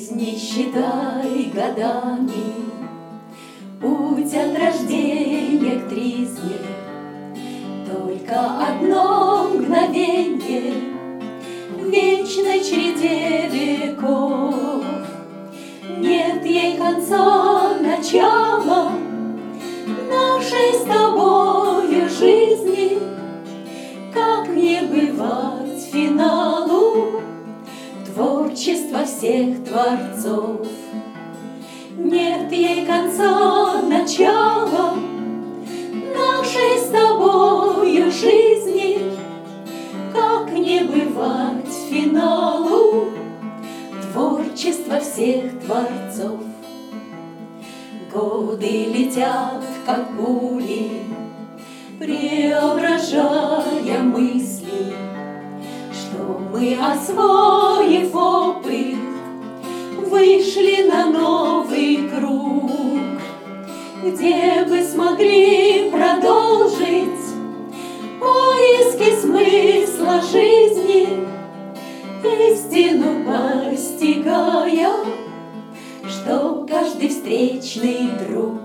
Жизнь не считай годами, путь от рождения к тризне, только одно мгновенье в вечной череде веков. Нет ей конца, начала нашей с тобою жизни, как не бывать финалу творчества всех творцов. Нет ей конца, начала нашей с тобою жизни, как не бывать финалу творчества всех творцов. Годы летят, как пули, преображая мысли, что мы, освоив опыт, вышли на новый круг, где бы смогли продолжить поиски смысла жизни, истину постигая, что каждый встречный друг.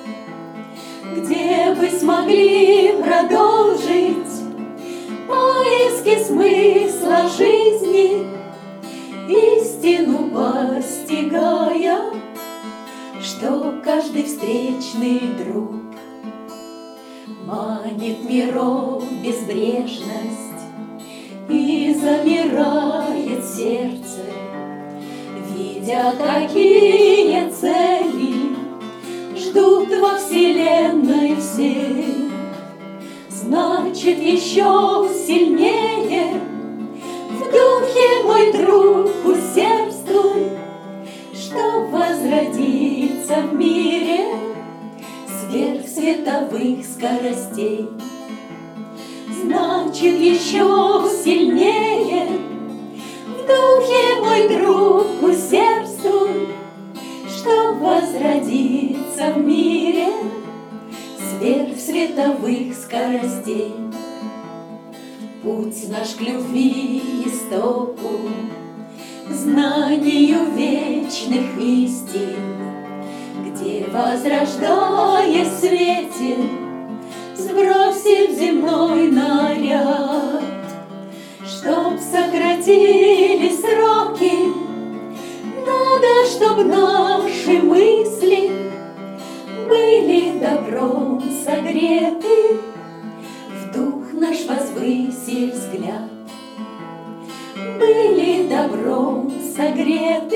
Где бы смогли продолжить поиски смысла жизни, истину постигая, что каждый встречный друг. Манит миров безбрежность, и замирает сердце, видя, какие цели ждут во вселенной все. Значит, еще сильнее в духе, мой друг, усердствуй, чтоб возродиться в мире сверхсветовых скоростей. Значит, еще сильнее в духе, мой друг, усердствуй, чтоб возродиться в мире сверхсветовых скоростей. Путь наш к любви истоку, к знанию вечных истин, где, возрождаясь в свете, сбросим земной наряд, чтоб сократились сроки. Надо, чтоб наши мысли были добром согреты, в дух наш возвысив взгляд, были добром согреты,